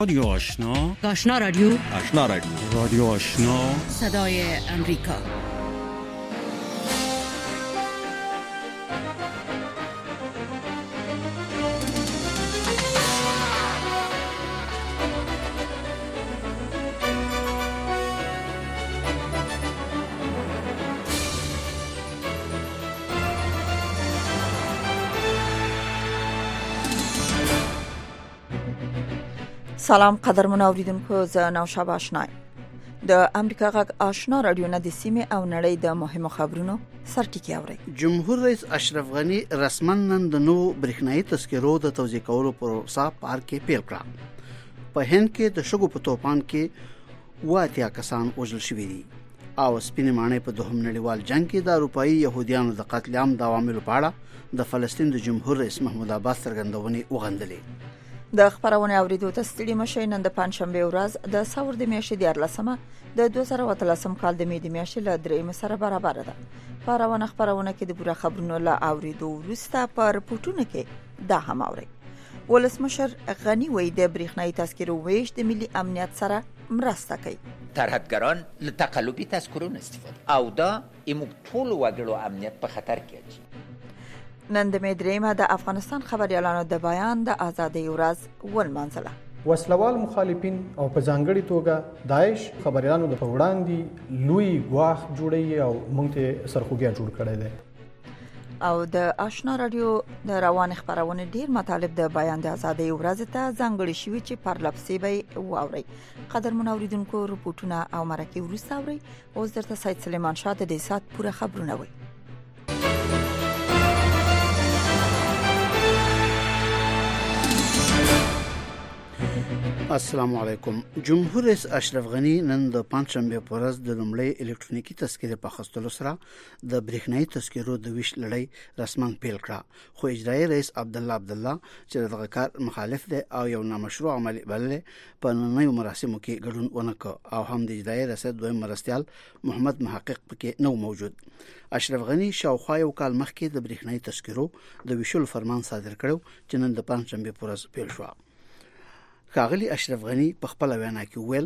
رادیو آشنا، آشنا رادیو، آشنا رادیو، رادیو آشنا، صدای امریکا. سلام قدرمن اوریدونکو، زه نوشابه آشنا د امریکا غږ آشنا رادیو نه د سیمې او نړۍ د مهمو خبرونو سرټکی اوري. جمهور رئیس اشرف غنی رسماً نن د نو برېښنايي تذکرو د توزیع کولو پروسه پارک کې پیل کړه. په هند کې د شګو په توپان کې 80 کسان وژل شوي دي او سپینې ماڼۍ په دوهم نړیوال جنگ کې د اروپایي يهوديانو د قتل عام د عواملو په اړه د فلسطین د جمهور رئیس محمود عباس څرګندونې وغندلې. د خبرونه اوریدو ته ستړي مشي. نن د پنځشنبه ورځ د ثور د میاشتې د 14مه د 2013 کال د مې د میاشتې له 3 سره برابر ده. په خبرونه کې د پوره خبرونو لا اوریدو وروسته په رپورټونو کې دا هم اوري. ولسمشر غنی وایي د برېښنايي تذکرو ویش د ملي امنیت سره مرسته کوي. ترهدگران له تقلبي تذکرو استفاده او دا ایموږ ټول وګړو امنیت په خطر کې اچي. نن د مدریمه د افغانستان خبريالانو د بیان د ازادۍ ورځ ولمانځله. وسلوال مخالفین او په ځانګړي توګه داعش خبريالانو د وړاندې لوی غواخ جوړي او مونږ ته سرخوږی جوړ کړی دی. او د آشنا رادیو د روان خبرونه ډیر مطالب د بیان د ازادۍ ورځ ته ځانګړي شوی چې پر لپسې به واوري. قدرمن اوریدونکو، رپورټونه او مرکه ورسته اوري. اوس درته سید سلیمان شاه د دې سات پوره خبرونه وایي. السلام علیکم. جمهور رئیس اشرف غنی نن د پنځشنبه په ورځ د لومړی الکترونیکی تذکره په خستلو سره د برېښنايي تذکرو د ویش لړۍ رسماً پیل کړه. خو اجرایی رئیس عبدالله چې دغه کار مخالف دی او یو نامشروع عمل بللې په نننیو مراسمو کې ګډون ونکړ او هم د اجرایی ریاست دویم مرستیال محمد محقق پکې نو موجود. اشرف غنی شاوخوا یو کال مخکې د برېښنايي تذکرو د ویشلو فرمان صادر کړو چې نن د پنځشنبه په ورځ پیل شو. ښاغلی اشرف غنی په خپل وینا کې ویل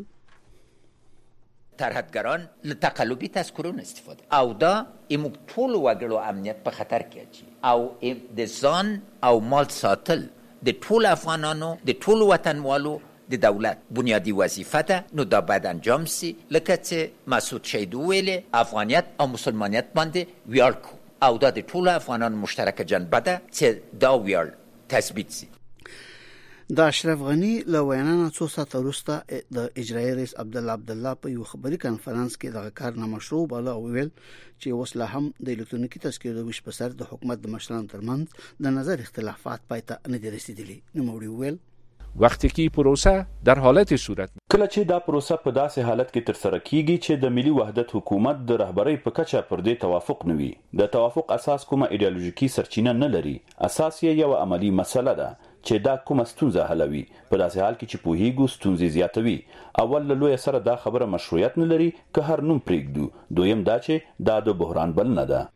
ترهدگران له تقلبي تذکرو استفاده او دا ایموږ ټول وګړو امنیت په خطر کې اچي او د ځان او مال ساتل د ټول افغانانو د ټول وطنوالو د دولت بنیادی وظیفه ده. نو دا باید انجام سي لکه چې مسعود شهید ویلې افغانیت او مسلمانیت باندې ویاړ کو او دا د ټول افغانانو مشترکه جنبه ده چې دا ویاړ تثبیت سي. د اشرف غنی له وینا نه څو ساعت وروسته د اجرایی رئیس عبدالله په یو خبري کانفرنس کې دغه کار نامشروع بل او ویل چې وسله هم د الکترونیکی تذکرو ویش په سر د حکومت د مشرانو ترمنځ د نظر اختلافات پاتې نه دي رسیدلي. نو موږ ویل وقتی که پروسه در حالت صورت کله چې دا پروسه په داسې حالت کې ترسره کیږي چې د ملي وحدت حکومت د رهبرۍ په کچه پر دې توافق نه وي، د توافق اساس کومه ایدئولوژیکي سرچینه نه لري، اساس یې یو عملی مسله ده چې دا کومه ستونزه حلوي. په داسې حال کې چې پوهیږو ستونزې زیاتوي. اول له لوی سره دا خبره مشروعیت نه لري که هر نوم پرېږدو. دویم دا چې دا د بحران بلنه ده.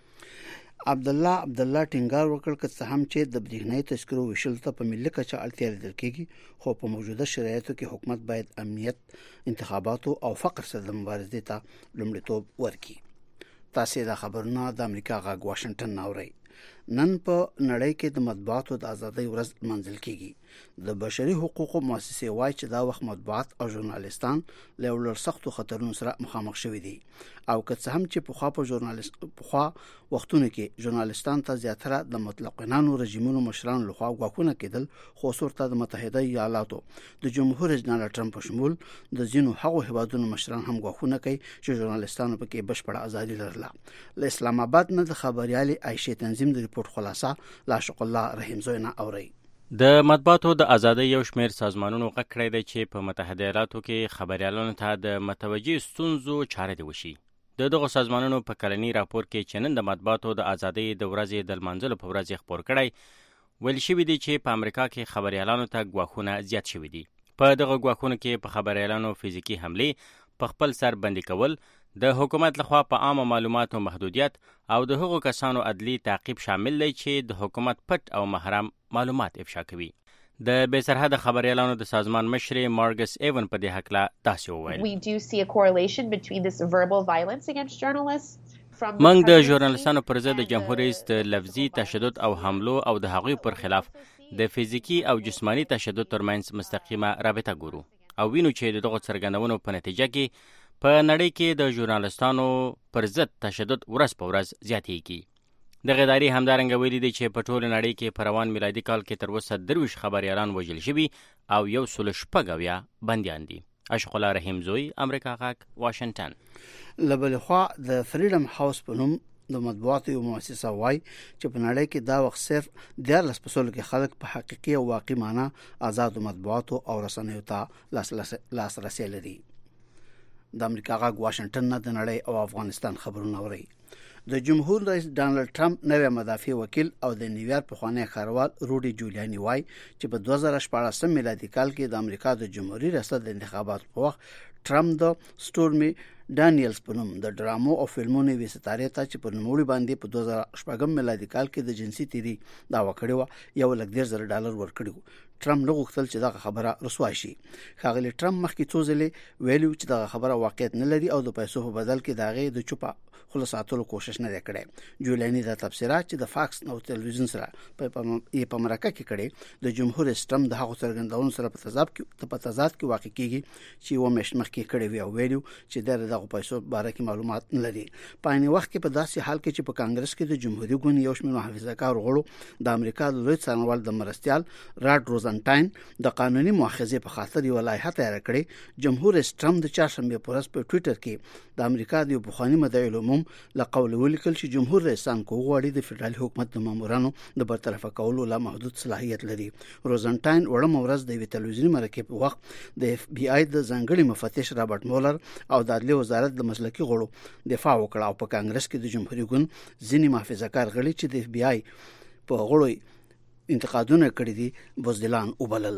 عبدالله ټینګار وکړ که څه هم چې د برېښنايي تذکرو ویشل ته په ملي کچه اړتیا لیدل کېږي، خو په موجوده شرایطو کې حکومت باید امنیت، انتخاباتو او فقر سره د مبارزې ته لومړیتوب ورکړي. تاسو دا خبرونه د امریکا غږ واشنگټن اورئ. نن په نړۍ کې د مطبوعاتو د ازادۍ ورځ منځل کیږي. د بشري حقوقو مؤسسې وایي چې دا وخت مطبوعات او ژورنالیستان له ډېر سختو خطرونو سره مخامخ شوي دي او که څه هم چې پخوا وختونو کې ژورنالیستان ته زیاتره د مطلقینانو رژیمونو مشرانو لخوا غواخونه کېدل، خو صورت د متحده ایالاتو د جمهور رئیس ډونالډ ټرمپ په شمول د ځینو هغو هیوادونو مشران هم غواخونه کوي چې ژورنالیستانو پکې بشپړه ازادي لرله. له اسلام آباد نه د خبريالي عائشه تنظیم د ریپورت خلاصه لاشق الله رحیم زوینا اوري. د مطبوعاتو د ازادۍ یو شمېر سازمانونو غږ کړی دی چې په متحده ایالاتو کې خبريالانو ته د متوجه ستونزو چاره دی وشي. دغه سازمانونو په کلني راپور کې چې نن د مطبوعاتو د ازادۍ د ورځې د لمانځلو په ورځ خبر کړی ویل شوی دی چې په امریکا کې خبريالانو ته غواخونه زیات شوي دي. په دغه غواخونو کې په خبريالانو فزیکی حمله، په خپل سر بندي کول، د حکومت لخوا په عامه معلوماتو محدودیت او د هغو کسانو عدلی تعقیب شامل دی چې د حکومت پټ او محرم معلومات افشا کوي. د بې سرحده خبريالانو د سازمان مشر مارګس ایون په دې حق لا داسې وویل. We do see a correlation between this verbal violence against journalists. موږ د ژورنالستانو پر ضد د جمهور رئیس د لفظي تشدد او حملو او د هغوی پر خلاف د فزیکی او جسمانی تشدد ترمنځ مستقیمه رابطه ګورو او وینو چې دغه څرګندونو په نتیجه کې په نړۍ کې د ژورنالستانو پر ضد تشدد ورځ په ورځ زیاتېږي. دغه ادارې همدارنګه ویلي دي چې په ټوله نړۍ کې په روان میلادي کال کې تر اوسه 23 خبریالان وژل شوي او 116 بندیان دي. اشرف الله رحیم زوی، امریکا غاک، واشنگټن. لبل خوا د فریډم هاوس په نوم د مطبوعاتو یو مؤسسه وای چې په نړۍ کې دا وخت صرف 14 پسول کې خلک په حقيقي او واقعي معنی آزاد مطبوعاتو او رسنیو ته لاسرسي لري. د امریکا غاک واشنگټن نه د نړۍ او افغانستان خبرونه اوري. د جمهور رئیس ډانلډ ټرمپ نوی مدافع وکیل او د نیویارک پخوانی ښاروال روډي جولیاني وای چې په 2014 میلادي کال کې د امریکا د جمهوریت ریاست د انتخاباتو په وخت ټرمپ د سټورمي ډانیلز په نوم د ډرامو او فلمونو وی ستاره ته چې په نوموړي باندې په 2014 میلادي کال کې د جنسي تیری داوا کړی و $1,000 ورکړو. ټرمپ نه غوښتل چې دا خبره رسوا شي. ښاغلي ټرمپ مخکې څو ځله ویلي چې دا خبره واقعیت نه لري او د پیسو په بدل کې داغه د چوپا خلاصاتلو کوشش نه کړي. جولیاني دا تفسیرات چې د فاکس نو ټلویزیون سره په امریکا کې کړي د جمهور سیستم د هغو څرګندونو سره په تضاد کې واقع کیږي چې و مش مخکې کړي وی او ویلو چې دغه پیسو باره کې معلومات نه لري. په عین وخت کې په داسې حال کې چې په کانګرس کې د جمهوریت ګوند یو شمېر محافظه‌کار غړو د امریکا د لوی څارنوال د مرستيال راډ روزنټاین د قانوني مؤاخذې په خاطر یو لایحه تیار کړې. جمهور رئیس ټرمپ د چهارشنبه په ورځ په ټوئیټر کې د امریکا د بخښنې مدعي العموم لقول ولیکل چې جمهور رئیسان کوغواړي د فدرالي حکومت د مامورانو د برطرفه کولو لا محدود صلاحیت لري. روزنټاین وړم ورځ د تلویزیوني مرکې په وخت د اف بی آی د ځنګړي مفتش رابرټ مولر او د عدلي وزارت د مسلکي غړو دفاع وکړه او په کانګرس کې د جمهوریت ګوند ځینې محافظه‌کار غړي چې د اف بی آی په غړو انتقادونه کړی دي بوزدلان وبلل.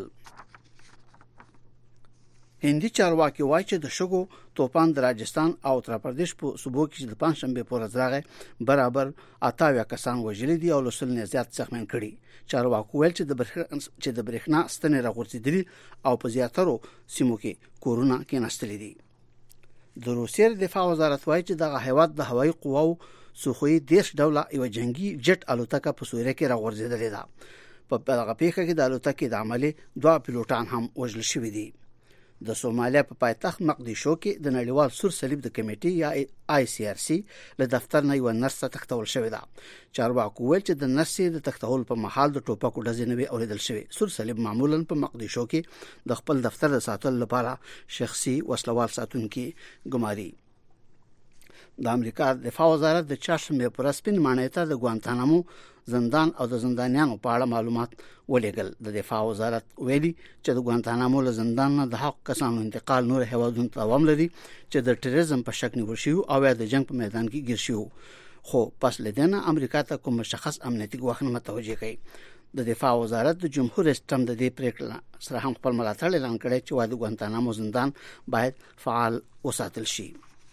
هندي چارواکي وایي چې د شګو توپان د راجستان او اتر پردیش په صوبو کې د پنځشنبه په ورځ راغی برابر 28 کسان وژل دي او لسل نه زیات زخمیان کړي. چارواکو ویل چې د برېښنا ستنې راغورځېدلي او په زیاترو سیمو کې کورونا کې نستلې دي. د روسیې دفاع وزارت وایي چې د هیواد د هوایي قواو سوخوي 10 ډوله یو جنگي جټ الوتکه په سوریه کې راغورځېدلې ده. په هغه پیښه کې د الوتکې د عملي 2 پیلوټان هم وژل شوي دي. د سومالیا په پایتخت مقدشو کې د نړیوال سور صلیب د کمیټې یا آی سی آر سی له دفتر نه یو نرس تختول شوی ده. چارواکو ویل چې د نرس د تختول په محل د ټوپکو ډزې نه وي اوریدل شوی. سور صلیب معمولا په مقدشو کې د خپل دفتر د ساتلو لپاره شخصي وسلوال ساتونکي ګماري. د امریکا دفاع وزارت د چهارشنبه پر سپین مانیته د ګوانتانامو زندان او د زندانیانو په اړه معلومات ولېږل. د دفاع وزارت ویلي چې د ګوانتانامو له زندان نه د حق کسانو انتقال نور هیوادونو ته دوام لري چې د ټیرریزم په شک نیول شوي او یا د جنگ په میدان کې ګیر شوي. خو پس لدنه امریکا ته کوم مشخص امنیتي ګواښ نه متوجه کړي. د دفاع وزارت د جمهور سیستم د دې پریکړه سره هم خپل ملاتړ اعلان کړی چې د ګوانتانامو زندان باید فعال وساتل شي.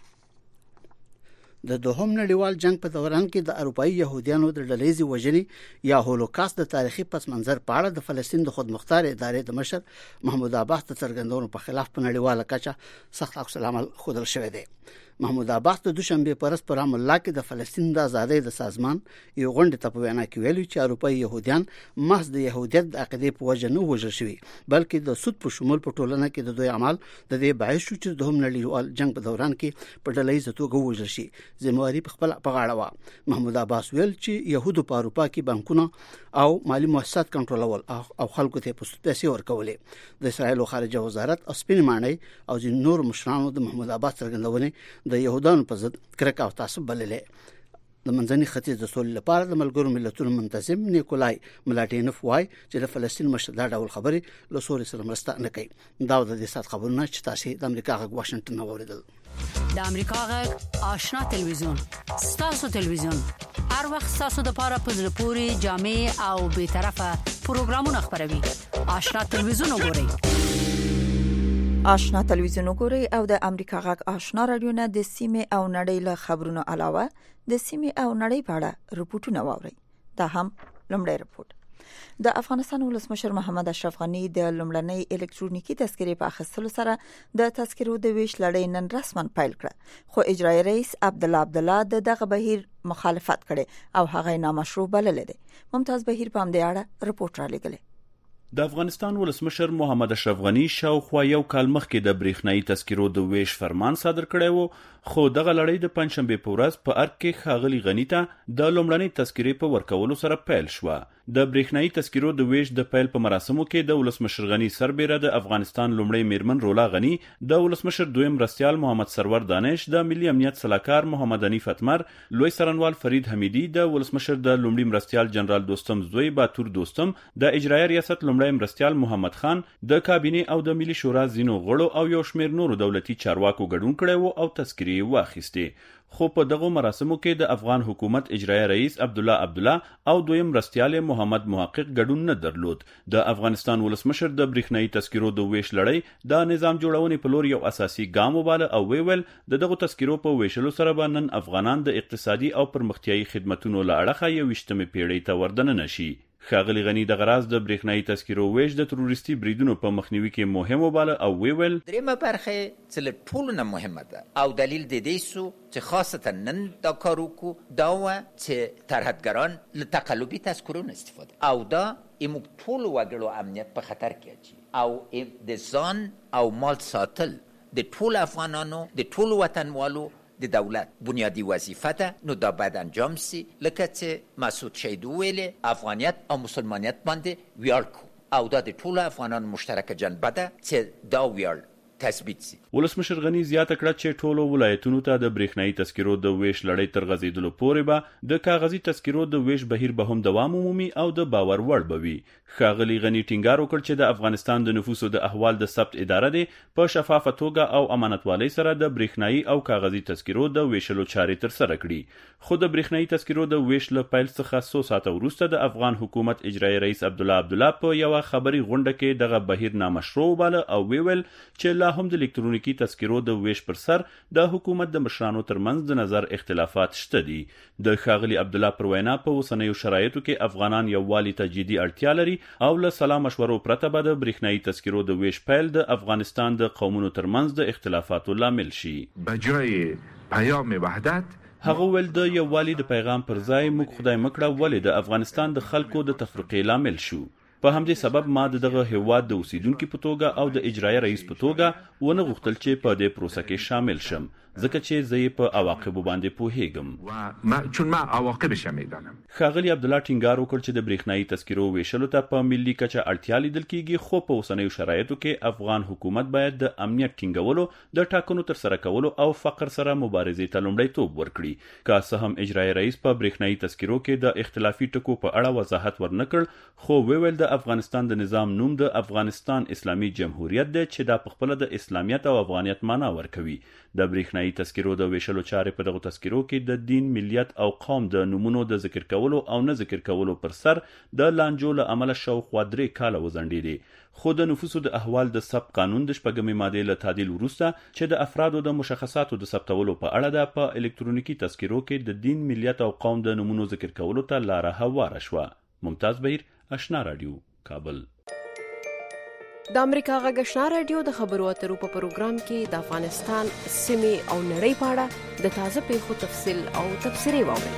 د دوهم نړیوال جنگ په دوران کې د اروپایي يهودانو د ډلېزي وژنې یا هولوکاست د تاریخي پس منظر په اړه د فلسطین د خودمختار ادارې د مشر محمود عباس د څرګندونو په خلاف په نړیواله کچه سخت عکس العمل ښودل شوی دی. محمود عباس د دوشنبه پر ورځ په رام الله کې د فلسطین د آزادۍ د سازمان یو غونډه ته په وینا کې ویلي چې اروپایي يهودان محض د يهودیت د عقیدې په وجه نه وژل شوي بلکې د سود په شمول په ټولنه کې د دوی عمل د دې باعث شو چې د هم نړیوال جنگ په دوران کې په ډلهییزه توګه وژل شي. ذمہواری په خپل په غاړه و. محمود عباس ویل چې يهودو په اروپا کې بانکونه او مالی مؤسسات کنټرولول او خلکو ته په پیسې ورکولې. د اسرایل خارجه وزارت اسپین مانی او ځین نور مشرانو د محمود عباس څرګندونه د يهودانو په ضد کرکه او تعصب بللې. د منځني ختیځ د سولې لپاره د ملګرو ملتونو منتظم نیکولای ملاټینوف وایي چې د فلسطین مشر دا ډول خبرې له سوري سره مرسته نه کوي. دا د دې سات خبرونه چې تاسو د امریکا غږ واشنگټن اوریدل. د امریکا غږ آشنا تلویزیون ستاسو تلویزیون هر وخت تاسو د لپاره په زړه پوري جامع او به طرفه پروګرامونه خبروي. آشنا تلویزیون وګورئ. آشنا تلویزیون وګورئ او د امریکا غږ آشنا رادیو نه د سیمې او نړۍ له خبرونو علاوه د سیمې او نړۍ په اړه رپورټونه واورئ. دا هم لومړی رپورټ. د افغانستان ولسمشر محمد اشرف غنی د لومړنۍ الکترونیکی تذکرې په اخیستلو سره د تذکرو د ویش لړۍ نن رسما پیل کړه، خو اجرایي رئیس عبدالله دغه بهیر مخالفت کړي او هغه نامشروع بللی دی. ممتاز بهیر په همدې اړه رپورټ را لېږلی. د افغانستان ولسمشر محمد اشرف غنی شاوخوا یو کال مخکې د برېښنايي تذکرو د ویش فرمان صادر کړی و، خو دغه لړۍ د پنځشنبه په ورځ په ارګ کې ښاغلي غنی ته د لومړنۍ تذکرې په ورکولو سره پیل شوه. د برېښنايي تذکرو د ویش د پیل په مراسمو کې د ولسمشر غنی سربېره د افغانستان لومړی میرمن رولا غنی، د ولسمشر دویم مرستیال محمد سرور دانش، د ملي امنیت سلاکار محمد حنیف اتمر، لوی څارنوال فرید حمیدي، د ولسمشر د لومړي مرستیال جنرال دوستم زوی باتور دوستم، د اجرایي ریاست لومړی مرستیال محمد خان، د کابینې او د ملي شورا ځینو غړو او یو شمېر نورو دولتي چارواکو ګډون کړی و او تذکرې واخیستې. خو په دغه مراسمو کې د افغان حکومت اجرایي رئیس عبدالله او دویم مرستیال محمد محقق ګډون نه درلود. د افغانستان ولسمشر د برېښنايي تذکرو د ویش لړۍ د نظام جوړونې په لور یو اساسي ګام وباله او ویل دغه تذکرو په ویشلو سره به نن افغانان د اقتصادي او پرمختیايي خدماتونو له اړخه یو 20مې پیړۍ ته وردننه شي. ښاغلي غنی د غراز د برېښنايي تذکرو ویش د تروریستي بریدونو په مخنیوي کې مهم وباله او ویل درېمه برخه چې له ټولو نه مهمه ده او دلیل د دې سو چې خاصتا نن دا کار وکړو دا و چې ترهګران له تقلبي تذکرونو استفاده او دا موږ ټول وګړو امنیت په خطر کې اچي او د ځان او مال ساتل د ټول افغانانو د ټول وطنوالو د دولت بنیادی وظیفه ده. نو دا باید انجام سي لکه چې مسعود شهید ویلې افغانیت او مسلمانیت باندې ویاړ کو او دا د ټول افغانانو مشترکه جنبه ده چې دا ویاړ تثبیت سي. ولسمشر غنی زیاته کړه چې ټولو ولایتونو ته د برېښنايي تذکرو د ویش لړۍ تر غځېدلو پورې به د کاغذي تذکرو د ویش بهیر به هم دوام ومومي او د باور وړ به وي. ښاغلي غنی ټینګار وکړ چې د افغانستان د نفوسو د احوال د ثبت اداره دی په شفافه توګه او امانتوالۍ سره د برېښنايي او کاغذي تذکرو د ویشلو چارې ترسره کړي. خو د برېښنايي تذکرو د ویش له پیل څخه 100 ساعته وروسته د افغان حکومت اجرایي رئیس عبدالله په یو خبري غونډه کې دغه بهیر نامشروع وباله او ویل چې لا هم د الکترونیکی تذکرو د ویش پر سر د حکومت د مشرانو ترمنځ د نظر اختلافات شته دي. د ښاغلي عبدالله پر وینا په اوسنیو شرایطو کې افغانان یووالي ته جدي اړتیا لري او له سلا مشورو پرته به د برېښنايي تذکرو د ویش پیل د افغانستان د قومونو ترمنځ د اختلافاتو لامل شي. بجای پیام وحدت هغه ول د یووالي د پیغام پر ځای موږ خدای مکړه ولې د افغانستان د خلکو د تفرقې لامل شو. په همدې سبب ما دغه هیواد د اوسیدونکو په توګه او د اجرایي رئیس په توګه ونه غوښتل چې په دې پروسه کې شامل شم ځکه چې زه یې په عواقبو باندې پوهیږم چون ما عواقبش میدانم. ښاغلي عبدالله ټینګار وکړ چې د برېښنايي تذکرو ویشلو ته په ملي کچه اړتیا لیدل کیږي، خو په اوسنیو شرایطو کې افغان حکومت باید د امنیت ټینګولو، د ټاکنو ترسره کولو او فقر سره مبارزې ته لومړیتوب ورکړي. که څه هم اجرایي رئیس په برېښنايي تذکرو کې د اختلافي ټکو په اړه وضاحت ورنکړ، خو ویل د افغانستان د نظام نوم د افغانستان اسلامي جمهوریت دی چې دا په خپل د اسلامیت او افغانیت معنا ورکوي. د برېښنايي تذکرو د ویشلو چارې په دغه تذکرو کې د دین، ملیت او قوم د نومونو د ذکر کولو او نه ذکر کولو پر سر د لانجو له امله شاوخوا 3 کاله وځنډېدې. خو د نفوسو د احوال د ثبت قانون د 4مې ماده له تعدیل وروسته چې د افرادو د مشخصاتو د ثبتولو په اړه د په الکترونیکی تذکرو کې د دین، ملیت او قوم د نومونو ذکر کولو ته لاره هواره شوه. ممتاز بهیر، آشنا رادیو، کابل. د امریکا غږ آشنا رادیو د خبرو اترو په پروګرام کې د افغانستان سیمې او نړۍ په اړه د تازه پیښو تفصیل او تبصرې واورئ.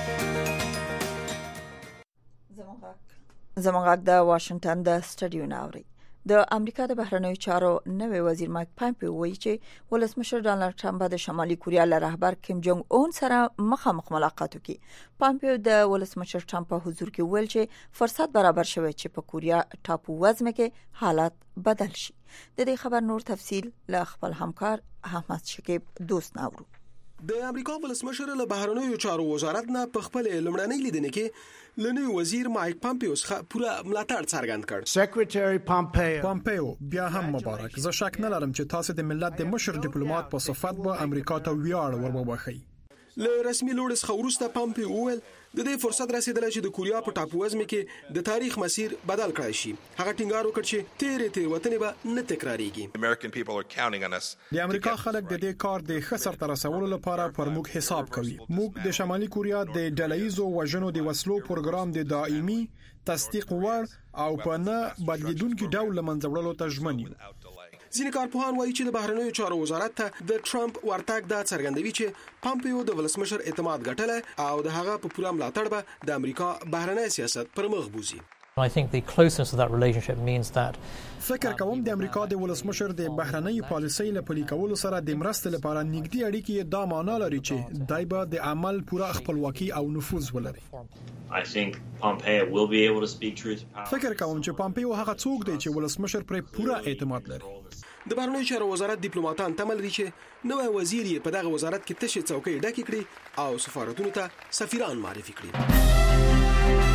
زموږ د واشنگټن د سټډیو ناوړي. د امریکا د بهرنیو چارو نوی وزیر مایک پامپیو وایي چې ولسمشر ډانلډ ټرمپ د شمالي کوریا له رهبر کیم جونګ اون سره مخامخ ملاقات وکړي. پامپیو د ولسمشر ټرمپ په حضور کې ویل چې فرصت برابر شوی چې په کوریا ټاپو وزمه کې حالات بدل شي. د دې خبر نور تفصیل له خپل همکار احمد شکیب دوست ناورو. د امریکا ولسمشر له بهرنیو چارو وزارت نه په خپل لومړنۍ لیدنه کې لنوي وزیر مایک پامپیو څخه پوره ملاتړ څرګند کړ. سیکریټری پامپیو بیا هم مبارک. زه شک نه لرم چې تاسو د ملت د مشر ډیپلوماټ په صفت به امریکا ته ویاړ وربوخی. له رسمي لوړ څخه وروسته پامپیو وویل د دې فرصت رسیدلی چې د کوریا په ټاپووزمې کې د تاریخ مسیر بدل کړای شي. هغه ټینګار وکړ چې تېروتنې به نه تکرارېږي. د امریکا خلک د دې کار د ښه سرته رسولو لپاره پر موږ حساب کوي. موږ د شمالي کوریا د ډله‌ییزو وژنو د وسلو پروګرام د دائمي تصدیق وړ او په نه بدلیدونکي ډول منځ وړلو ته ژمن یو. ځینې کارپوهان وایي چې د بهرنیو چارو وزارت ته د ټرمپ ورتګ دا څرګندوي چې پامپیو د ولسمشر اعتماد ګټلی او د هغه په پوره ملاتړ به د امریکا بهرنی سیاست پر مخ بوزي. I think the closeness of that relationship means that فکر کوم د امریکا د ولسمشر د بهرنی پالیسۍ له پلي کولو سره د مرستې لپاره نږدې اړیکې دا معنا لري چې دای به د عمل پوره خپلواکي او نفوذ ولري. I think Pompeo will be able to speak truth to power. فکر کوم چې پامپیو هغه څوک دی چې ولسمشر پر پوره اعتماد لري. د بهرنیو چارو وزارت ډیپلوماټان تمل لري چې نوې وزیر یې په دغه وزارت کې تشې څوکۍ ډکې کړي او سفارتونو ته سفیران معرفي کړي.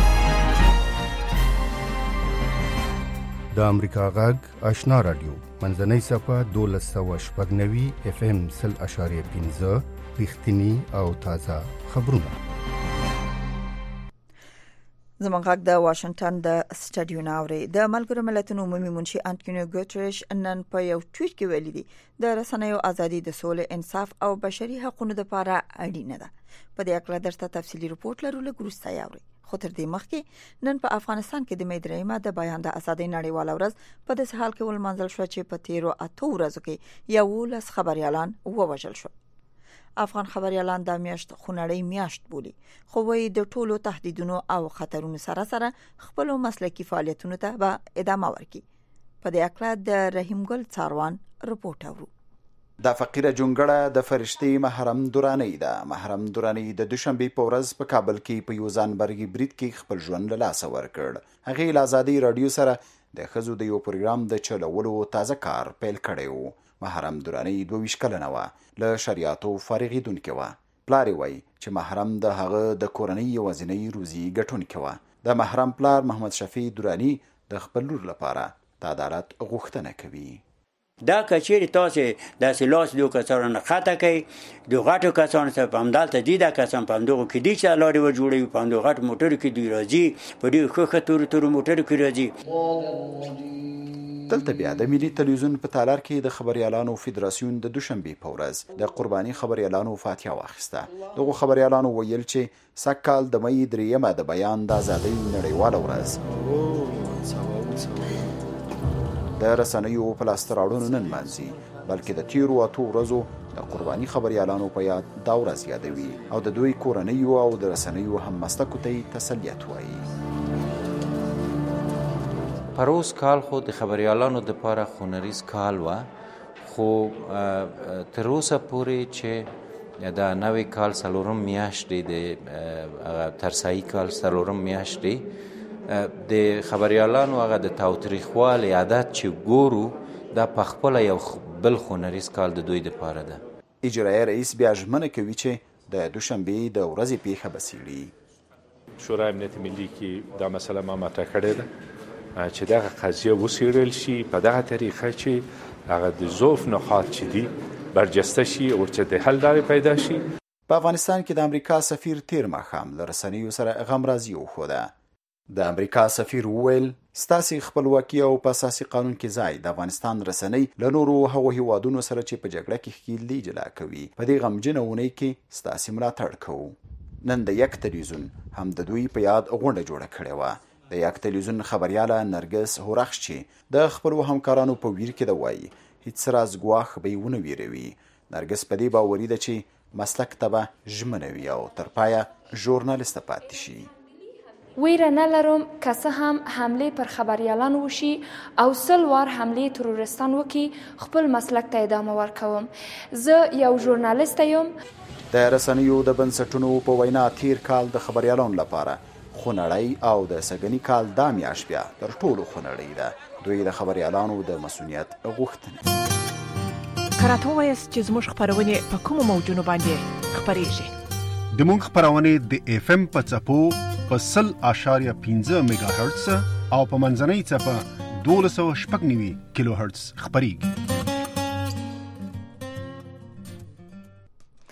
د امریکا غږ آشنا رادیو منځنۍ صفه 1290 FM 0.15 رښتینی او تازه خبرونه. زمونږ غږ د واشنگټن د سټډیو ناوري د ملګرو ملتونو عمومي منشي انټونیو ګوتریش نن په یو ټویټ کې ویلي دي د رسنیو ازادي د سولې انصاف او بشري حقوقو لپاره اړینه ده. په دې اړه درته تفصیلی رپورت لرو لګروسته یاوري. خو تر دې مخکې نن په افغانستان کې د مې د بیان د ازادۍ نړیواله ورځ په داسې حال کې ولمنځل شو چې په 13 ورځو کې 11 خبريالان ووژل شو. افغان خبريالان د میاشت خونړی میاشت بولي خو وایي د ټولو تهدیدونو او خطرونو سره سره خپل مسلکي فعالیتونو ته به ادامه ورکړي. په دې اړه د رحیم ګل څاروان رپورټ اورو. د فقیره جونګړه د فرشتي محرم دورانی ده. محرم دورانی د دوشنبه په ورځ په کابل کې په یوزانبرګي برید کې خپل ژوند له لاسه ورکړ. هغه ل آزادۍ رادیو سره د خزو د یو پروګرام د چلولو تازه کار پیل کړی وو. محرم دورانی 22 کلنه و، له شریعتو فارغیدونکې و. پلار وای چې محرم د هغه د کورنۍ یوازینۍ روزي ګټونکې و. د محرم پلار محمد شفیع دورانی د خپل لور لپاره د عدالت غوښتنه کوي. دا کچېری تاسو د سلاس یو کسانو نه خاطه کوي د غټو کسانو ته په امدالته دي د کسان په اندغه کې دي چې لاري و جوړي په اندغه غټ موټر کې دی راځي په دې خخه تور موټر کې راځي. دلته بیا د ملي تلویزیون په تالار کې د خبريالانو فدراسیون د دوشنبه په ورځ د قرباني خبريالانو فاتحه واخیسته. دغه خبريالانو ویل چې سکهال د مې 3 د بیان د ازادۍ نړیواله ورځ د رسنیو په لاستراړونو نن مانځي، بلکې د 13 ورځو د قرباني خبريالانو په یاد دا ورځ یادوي او د دوی کورنیو او د رسنیو هم مستقو ته تسلیت وایي. پروس کال خو د خبريالانو د لپاره خونریز کال و، خو تر اوسه پورې چې دا نوې کال سلورم میاشتې د ترسایي کال سلورم میاشتې د خبريالانو هغه د تاوتریخوال عادت چې ګورو دا پخپله یو بل خونریز کال د دوی لپاره ده. اجرایي رئیس بیا ژمنه کوي چې د دوشنبه د ورځې پیښه بسیړي. شورای امنیت ملي کې دا مسله ما مطرح کړې ده چې دغه قضیه وڅېړل شي په دغه طریقه چې هغه د ضعف نقاط چې دي برجسته شي او چې د حل لارې پیدا شي. په افغانستان کې د امریکا سفیر تیر ماښام له رسنیو سره غمرازي وښوده. د امریکا سفیر وویل ستاسي خپلواکي او په اساسي قانون کې ځای د افغانستان رسنۍ له نورو هغو هیوادونو سره چې په جګړه کې ښکیل دي جلا کوي. په دې غمجنه اونۍ کې ستاسي ملاتړ کوو. نن د یک تلویزیون هم د دوی په یاد غونډه جوړه کړې وه. د یک تلویزیون خبرياله نرګس هورخشي د خپل همکارانو په ویر کې د وایي هیڅ راز ګواښ به ونه ویروي. نرګس په دې باوري ده چې مسلک ته به ژمنه وي او تر پایه ژورنالیسته پاتې شي. ویره نه لرم که څه هم حمله پر خبريالان وشي او 100 وار حمله تروریستان وکي خپل مسلک ته ادامه ورکوم. زه یو ژورنالیست یم. د رسنیو د بنسټونو په وینا تیر کال د خبريالانو لپاره خونړی او د سګنی کال د میاشت بیا تر ټولو خونړی ده. دوی د خبريالانو د مسؤلیت غوښتنه کراته وایس چې زموږ خبرونه په کومو موجونو باندې خبريږي. د مونږ خبرونه د اف ام په چپو په 0.15 میگا هرتز او په منځنۍ چپه 1290 کیلو هرتز خبريږي.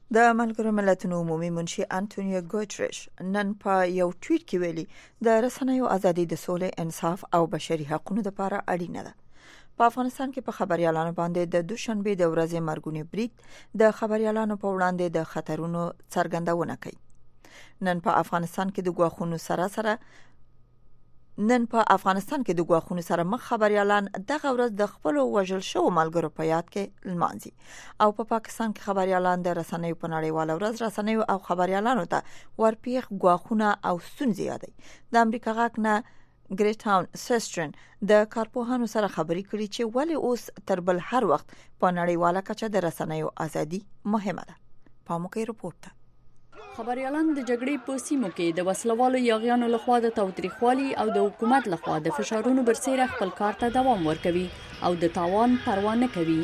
د ملګرو ملتونو عمومي منشي انټونیو ګوتریش نن په یو ټویټ کې ویلي د رسنیو ازادي د سولې، انصاف او بشري حقوقو لپاره اړینه ده. په افغانستان کې په خبريالانو باندې د دوشنبه د ورځې مرګونی برید د خبريالانو په وړاندې د خطرونو څرګندونه کوي. نن په افغانستان کې د ګواښونو سره مخ خبريالان دغه ورځ د خپل وژل شو ملګرو په یاد کې لمانځي او په پاکستان کې خبريالان د رسنیو په نړیواله ورځ رسنیو او خبريالانو ته ورپیښ ګواښونه او ستونزې یادي. د امریکا غاک نه ګریټاون سیسټرن د کارپوهانو سره خبرې کړي چې ولې اوس تر بل هر وخت په نړیواله کچه د رسنیو ازادي مهمه ده. پاموکي رپورټ. خبريالان د جګړې په سیمو کې د وسلوالو یاغیانو لخوا د تاوتریخوالي او د حکومت لخوا د فشارونو برسېره خپل کار ته دوام ورکوي او د تاوان پروا نه کوي.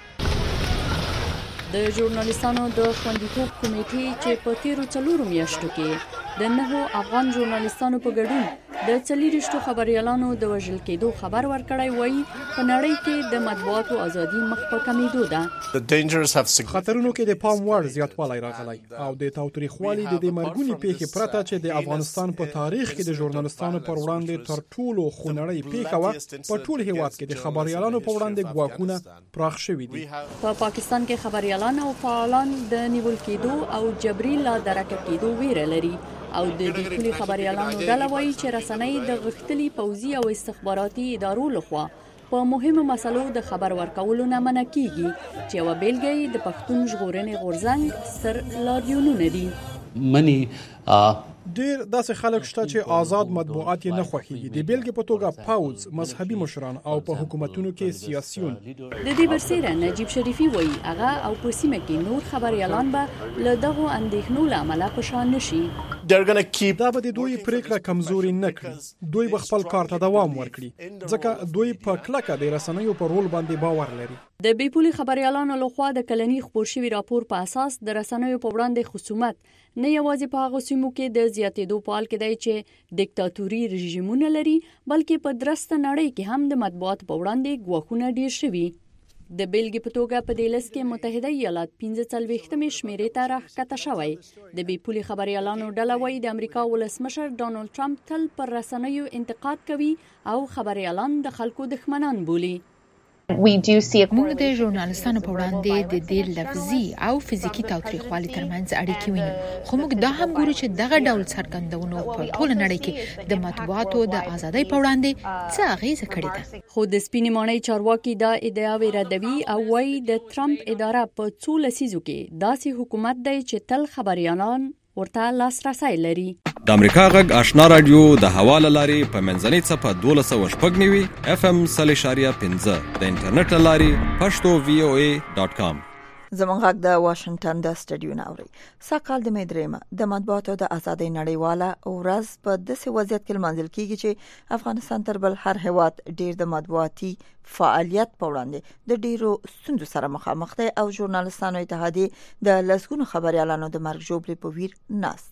د ژورنالیستانو د خوندیتوب کمیټې چې په تیرو 4 میاشتو کې د 9 افغان ژورنالیستانو په ګډون د 40 خبريالانو د وژل کېدو خبر ورکړی وایي په نړۍ کې د مطبوعاتو ازادي مخ په کمیدو ده. خطرونو کې د پام وړ زیاتوالی راغلی او د تاوتریخوالي د مرګونی پیښې پرته چې د افغانستان په تاریخ کې د ژورنالیستانو پر وړاندې تر ټولو خونړۍ پیښه و په ټول هیواد کې د خبريالانو په وړاندې ګواښونه پراخ شوي دي. په پاکستان کې خبريالان او فعالان د نیول کېدو او جبري لا درکه کېدو ویره لري او د دې ټولي خبريالانو ډله وایي چې رسنۍ د غښتلي پوځي او استخباراتي ادارو لخوا په مهمو مسلو د خبر ورکولو نه منع کیږي چې یو بیلګه د پښتون ژغورنې غورځنګ ستر لاریونونه دي. ډیر داسې خلک شته چې آزاد مطبوعات نه خوښيږي. د بیلګې په توګه پاوز، مذهبي مشران او په حکومتونو کې سیاسيون. د دې برسېره نجیب شریفي وایي هغه او په سیمه کې نور خبريالان به له دغو اندېښنو له امله په شا نشي. دا به د دوی پریکړه کمزوري نه کړي. دوی به خپل کار ته دوام ورکړي ځکه دوی په کلکه د رسنیو پر رول باندې باور لري. د بیپولي خبريالانو لخوا د کلنی خبر شوی راپور په اساس د رسنیو په وړاندې خصومت نه یوازې په هغه سیمو کې د زیاتېدو په حال کې دی چې دیکتاتوري رژیمونه لري بلکې په درسته نړۍ کې هم د مطبوعات په وړاندې ګواښونه ډیر شوي. د بیلګې په توګه په دې لست کې متحده ایالات 45مې شمیرې ته راښکته شوی. د بیپولي خبريالانو ډله وایي د امریکا ولسمشر ډانلډ ټرمپ تل پر رسنیو انتقاد کوي او خبريالان د خلکو دښمنان بولي. موږ د ژورنالیستانو په وړاندې د دې لفظي او فزیکی تاوتریخوالي ترمنځ اړیکې وینو، خو موږ دا هم ګورو چې دغه ډول څرګندونو په ټوله نړۍ کې د مطبوعاتو د ازادۍ په وړاندې څه اغیزه کړې ده. خو د سپینې ماڼۍ چارواکي دا ادعاوې ردوي او وایي د ټرمپ اداره په څو لسیزو کې داسې حکومت دی چې تل خبريالان ورته لاسرسی لري. د امریکا غږ آشنا رادیو د حواله لاري په منځنۍ صفه 1290 FM 3.15 د انټرنیټ لاري pashto.voa.com. زمونږ غږ د واشنگټن د سټډیو ناوري. ساکال د مدرمه د مطبوعاتو د ازادۍ نړیواله ورځ په داسې وضعیت کې لمانځل کیږي چې افغانستان تر بل هر هیواد ډیر د مطبوعاتي فعالیت په وړاندې د ډیرو ستونزو سره مخامخ دی او ژورنالیستانو اتحادیه د لسګونو خبريالانو د مرګ ژوبلې په ویر ناست.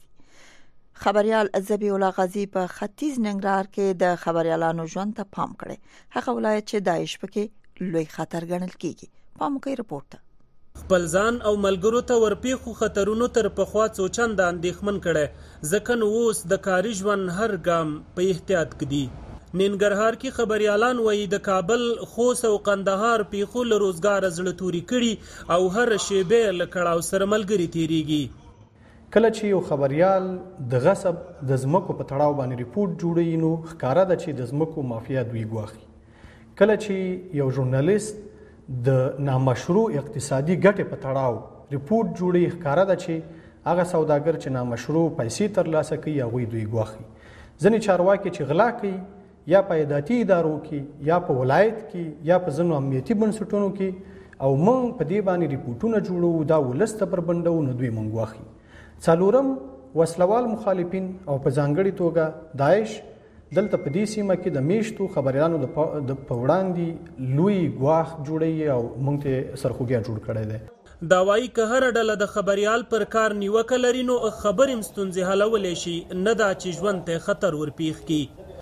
خبريال ذبیح الله غازی په ختیځ ننګرهار کې د خبريالانو ژوند ته پام کړي. هغه ولایت چې داعش پکې لوی خطر ګڼل کیږي. پاموکي رپورټ. خپل ځان او ملګرو ته ورپیښو خطرونو تر پخوا څو چنده اندېښمن کړي ځکه نو اوس د کاري ژوند هر ګام په احتیاط کې دي. ننګرهار کې خبريالان وایي د کابل، خوست او قندهار پیښو له روزګار زړه توري کړي او هر شیبه له کړاو سره ملګری تیریږي. کله چې یو خبريال د غصب د زمکو په تړاو باندې ریپورت جوړوي نو ښکارا ده چې د زمکو مافیا دوی ګواخي. کله چې یو ژورنالیست د نامشروع اقتصادي ګټې په تړاو ریپورت جوړي ښکارا ده چې هغه سوداګر چې نامشروع پیسې ترلاسه کوي هغه دوی ګواخي. ځنې چارواکي چې غلا کوي یا په عدالتي ادارو کې یا په ولایت کې یا په ځینو امنیتي بنسټونو کې او موږ په دې باندې ریپورتونه جوړو دا ولست پر بندو نو دوی موږ ګواخي. څلورم وسلوال مخالفین او په ځانګړي توګه داعش دلته په دې سیمه کې د میشتو خبريالانو د پوړاندې لوی ګواخ جوړي او موږ ته سرخوږی جوړ کړی دی. دا وايي که هر ډله د خبريال پر کار نیوکه لري نو خبر هم ستونزې حلولی شي، نه دا چې ژوند ته خطر ورپیښ کی.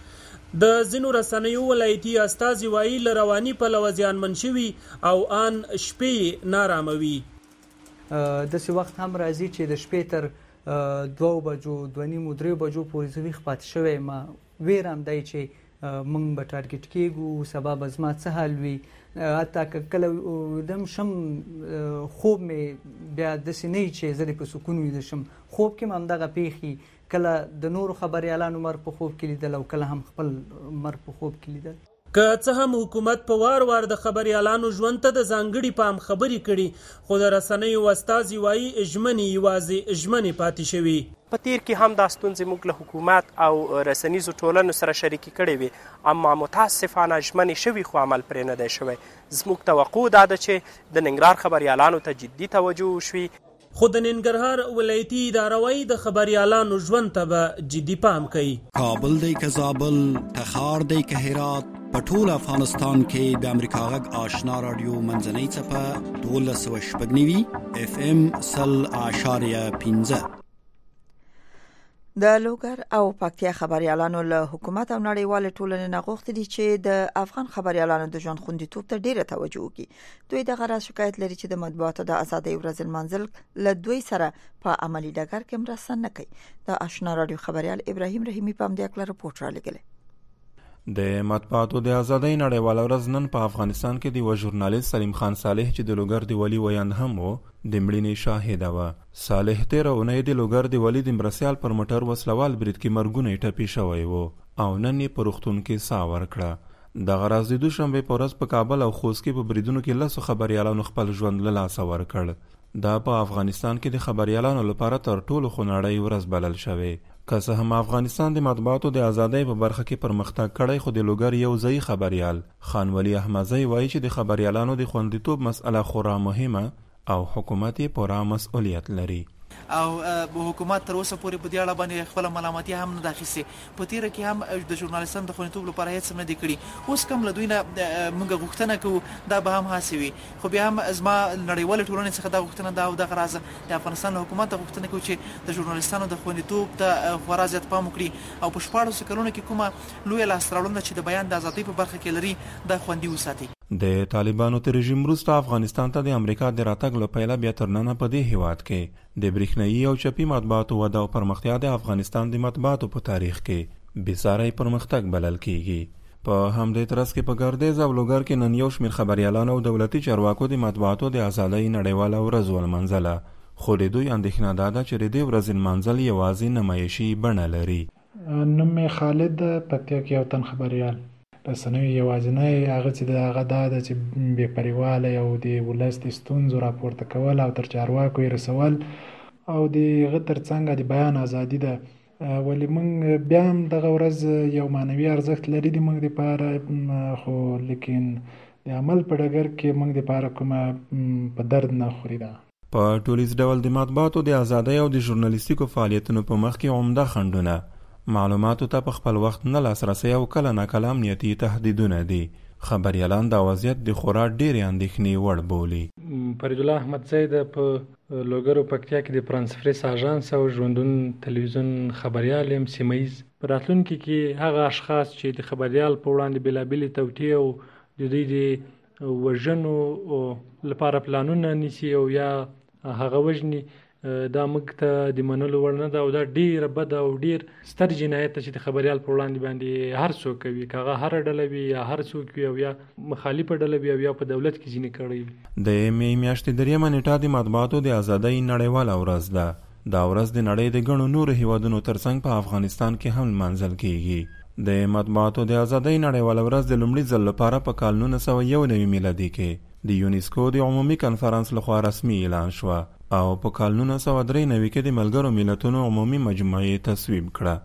د ځینو رسنیو ولایتي استازي وایي له رواني پلوه زیانمن شوي او ان شپې ناراموي. داسې وخت هم راځي چې د شپې تر 2 بجو 2:30 بجو پورې زه ویښ پاتې شوی ما ویره هم دی چې موږ به ټارګټ کېږو سبا به زما څه حال وي حتی که کله دم شم خوب مې بیا داسې نه وي چې زه په سکون ویده شم خوب کې هم همدغه پیښې کله د نورو خبریالانو مرګ په خوب کې لیدل او کله هم خپل مرګ په خوب کې لیدل. که څه هم حکومت په وار وار د خبریالانو ژوند ته د ځانګړي پام خبرې کړي خو د رسنیو استازي وایي ژمنې یوازې ژمنې پاتې شوي. په تیر کې هم دا ستونزې موږ له حکومت او رسنیزو ټولنو سره شریکې کړې وي اما متاسفانه ژمنې شوي خو عمل پرې نه دی شوی. زموږ توقع دا ده چې د ننګرهار خبریالانو ته جدي توجه وشوي. خو د ننګرهار ولایتي اداره وایي د خبریالانو ژوند ته به جدي پام کوي. کابل دی که زابل، تخار دی که هرات، په ټول افغانستان کې د امریکا غږ آشنا رادیو منځنۍ څپه 1290 FM 100.5. د لوګر او پکتیا خبريالانو له حکومت او نړیوال ټولنې نه غوښتي دي چې د افغان خبريالانو د ژوند خوندیتوب ته ډیره توجه وکړي. دوی د غرض شکایت لري چې د مطبوعاتو د ازادۍ ورځ المنزل له دوی سره په عملی ډګر کې مرسته نه کوي. د آشنا رادیو خبريال ابراهیم رحیمی په دې اړه راپور را لګل. د مطبوعاتو د ازادۍ نړیواله ورځ نن په افغانستان کې د ژورنالیست سلیم خان صالح چې د لوګر دی ولی ویاند هم وو د مړینې شاهده و. صالح تیر اونۍ د لوګر دی ولی د مرسیال پر موټر وسلوال برید کې مرګونه ټپي شوی وو او نن یې په روغتون کې ساه ورکړه. د غرض د دوشنبه په ورځ په کابل او خوست کې په بریدونو کې لاسو خبريالانو خپل ژوند له لاسه ورکړ. دا په افغانستان کې د خبريالانو لپاره تر ټولو خونړۍ ورځ بلل شوی. که څه هم افغانستان د مطبوعاتو د ازادۍ په برخه کې پرمختګ کړی خو د لوګر یو ځای خبريال خان ولی احمدزی وایي چې د خبريالانو د خوندیتوب مسأله خورا مهمه او حکومت یې پوره مسؤلیت لري. او حکومت تر اوسه پورې په دې اړه باندې خپل ملامتي هم نه داخیسته. په تیر کې هم د ژورنالیستانو د خوندیتوب لپاره هیڅ نه دی کړی. اوس کوم له دوی نه موږ غوښتنه کوو دا به هم حاسوي خو بیا هم ازما نړیوال ټولنې څخه دا غوښتنه دا او د غرض د افغانستان حکومت غوښتنه کوي چې د ژورنالیستانو د خوندیتوب ته خورا زیات پام وکړي او په 14 کلونو کې کومه لوی لاستراوړنه چې د بیان د ازادۍ په برخه کې لري دا خوندي وساتي. د طالبانو تر رژیم وروسته افغانستان ته د امریکا د راتګ له پیله بیا تر ننه په دې هیواد کې د برېښنايي او چپي مطبوعاتو وده او پرمختیا د افغانستان د مطبوعاتو په تاریخ کې بېساری پرمختګ بلل کیږي. په همدې ترڅ کې په ګردیز او لوګر کې نن یو شمېر خبریالان او دولتي چارواکو د مطبوعاتو د ازادۍ نړیواله ورځ ولمانځله خو د دوی اندېښنه دا ده چې د دې ورځې لمانځل یوازې نمایشي بڼه لري. نوم مې خالد پکتیا کې یو تن خبریال رسنوي یوازینی هغه چې دغه دا چې بې پریواله او د ولس د ستونزو راپورته کول او تر چارواکو یې رسول او دغه ترڅنګ د بیان ازادي ده. ولې موږ بیا هم دغه ورځ یو معنوي ارزښت لري د موږ لپاره خو لیکن د عمل په ډګر کې موږ لپاره کومه په درد نه خوري. ده په ټولیز ډول د مطبوعاتو د ازادۍ او د ژورنالیستیکو فعالیتونو په مخ کې عمده خنډونه معلوماتو ته په خپل وخت نه لاسرسی او کله ناکله امنیتي تهدیدونه دي. خبریالان دا وضعیت د خورا ډېرې اندېښنې وړ بولي. فرید الله احمدزی د په لوګر او پکتیا کې د فرانسفریس اژانس او ژوندون تلویزیون خبریال یم سیمه ییز. په راتلونکي کې هغه اشخاص چې د خبریال په وړاندې بېلابېلې توطیې او د دوی د وژنو لپاره پلانونه نیسي او یا هغه وژني دا موږ ته د منلو وړ نه ده او دا ډېره بده او ډېر ستر جنایت چې د خبریال په وړاندې باندې هر څوک کوي که هغه هره ډله وي یا هر څوک وي او یا مخالفه ډله وي او یا په دولت کې ځینې کړی وي. د مې میاشتې 3 نیټه د مطبوعاتو د ازادۍ نړیواله ورځ ده. دا ورځ د نړۍ د ګڼو نورو هیوادونو ترڅنګ په افغانستان کې هم لمانځل کیږي. د مطبوعاتو د ازادۍ نړیواله ورځ د لومړي ځل لپاره په کال 1991 میلادي کې د یونیسکو د عمومي کنفرانس لخوا رسمي اعلان شوه او په کال 1993 کې د ملګرو ملتونو عمومي مجموعې تصویب کړه.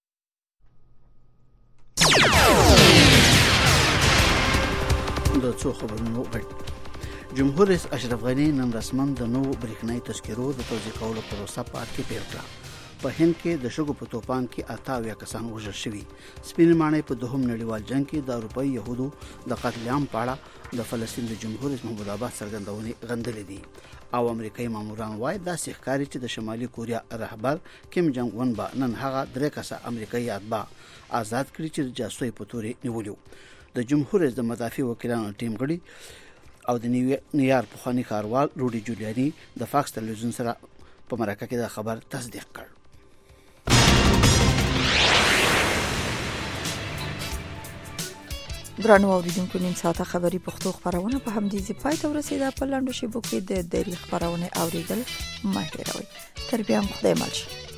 د څو خبرونو جمهور رئیس اشرف غنی نن رسما د نوو برېښنايي تذکرو د توزیع کولو پروسه په اړه پیل کړه. په هند کې د شګو په توپان کې 88 کسان وژل شوي. سپین ماڼۍ په دوهم نړیوال جنگ کې د اروپایي یهودو د قتل عام په اړه د فلسطین د جمهور رئیس محمود عباس څرګندونې غندلې دي او امریکایي ماموران وایي داسې ښکاري چې د شمالي کوریا رهبر کیم جنګ ون به نن هغه 3 کسه امریکایي اتباع آزاد کړي چې جاسوسي په تورې نیولیو. د جمهور رئیس د مدافع وکیلانو ټیم غړي او د نیویارک پخوانی کاروال روډي جولیاني د فاکس ټلویزیون سره په مرکه کې دا خبر تصدیق کړ. درنو اوریدونکو نیم ساعته خبری پښتو خبرونه په همدې ځای پای ته ورسیده. په لاندو شیبو کې د دری خبرونه اوریدل مه هیروئ. تر بیا هم خدای مل شه.